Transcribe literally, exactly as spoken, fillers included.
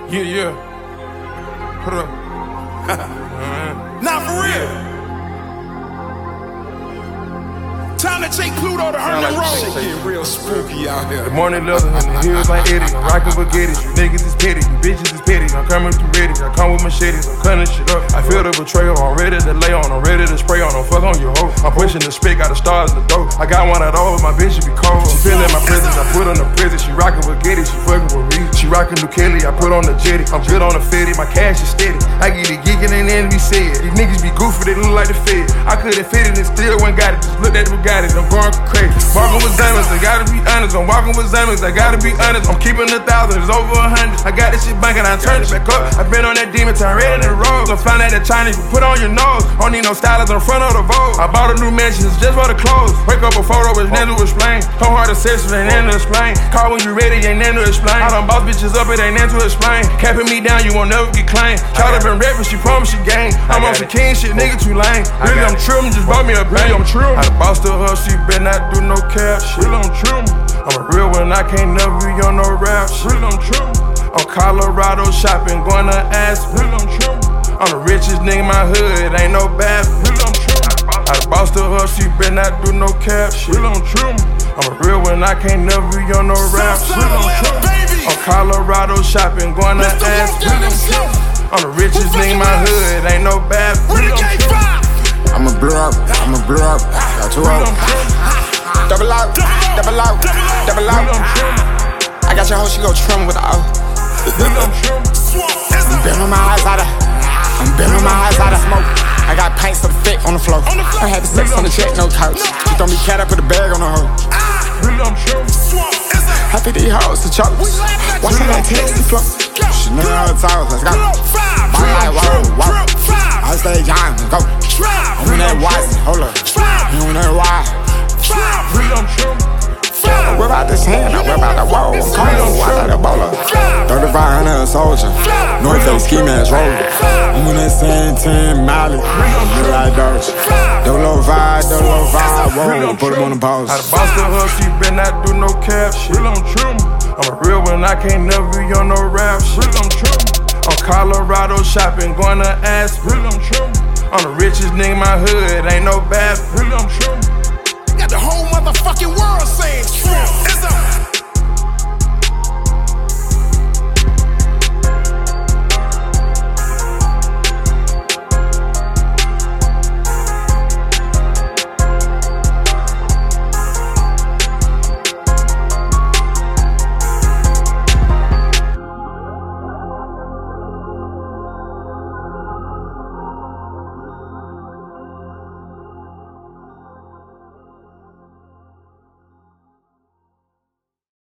Yeah, yeah. Put up. Not for real. Time to take Pluto to Herman like Road. shit Shit get real spooky out here. The morning leather and the heels like Eddie. I'm rockin' baguettes. You niggas is petty. You bitches is petty. I'm coming through ready. I come with machetes. I'm cutting shit up. I feel the betrayal. I'm ready to lay on. I'm ready to spray on. I'm fuck on your hoe. I'm pushing the spit. Got the stars in the dough. I got one of those. My bitch should be cold. She feeling my presence. I put on the prison. She rockin' baguettes. She fucking with me. She rockin' New Kelly. I put on the jetty. I'm good on the fitty. My cash is steady. I get it geeking and then be said. These niggas be goofy. They look like the Fed. I couldn't fit it and still went got it. Just look at the Bugatti. I'm going crazy. Walking with Zamas, I gotta be honest. I'm walking with Zamas, I gotta be honest. I'm keeping a thousand, it's over a hundred. I got this shit banking, I turn it back up. I been on that demon time, ready to roll. I'm flying at that Chinese, you put on your nose. Don't need no stylist in front of the Vogue. I bought a new mansion, it's just for the clothes. Wake up a photo, it's nothing to explain. Come hard to sex, ain't nothing to explain. Call when you ready, ain't nothing to explain. I done boss bitches up, it ain't nothing to explain. Capping me down, you won't never get claimed. Shout up and rapping, she promised she gang. I'm on some king shit, nigga too lame. Really, I'm trippin', just bought me a bang. I'm trippin'. I done bossed her up, she better not do no cap shit. Really, I'm trippin'. I'm a real one, I can't never be on no rap shit. Really, I'm trippin'. I'm Colorado shopping, going to Aspen. Really, I'm trippin'. I'm the richest nigga in my hood, ain't no bad. Really, I'm trippin'. I done bossed her up, she better not do no cap shit. Really, I'm trippin'. I'm a real one, I can't never be on no rap shit. Really, I'm trippin'. I'm Colorado shopping, going to Aspen. Really, I'm trippin'. I'm the richest nigga in my hood, ain't no bad. Really, I'm trippin'. I'ma blow up, I'ma blow up, got two up. Double out, double out, double out. I got your hoe, she go trim with the O. I'm been on my eyes out of, I'm been on my eyes out of smoke. I got pints of thick on the floor. I'm having sex on the jet, no couch. She throw me cat, I put a bag on the hoe. I think these hoes to choke. Watch how that taxi float. She know how to talk, let's go. Body like whoa, whoa. I stay young, go. I'm in that white, hold up. You in that white. I whip out this hand, I whip out the wall. I'm calling, I like a bowler. thirty-five hundred a soldier. North Face ski mask roller. I'm in that same ten Molly. You like Doge. Dolo vibe, Dolo vibe. Whoa, put him on the pause. I done bossed her up, she better not do no cap shit. Really, I'm trippin'. I'm a real one, I can't never be on no rap shit. Really, I'm trippin'. I'm Colorado shopping, going to Aspen. Really, I'm trippin'. I'm the richest nigga in my hood, ain't no bad. Really, I'm trippin'. Got the whole motherfucking world saying Trump is a